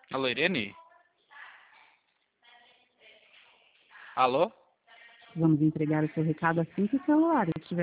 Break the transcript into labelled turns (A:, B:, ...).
A: Alô, Irene? Alô?
B: Vamos entregar o seu recado assim que o celular estiver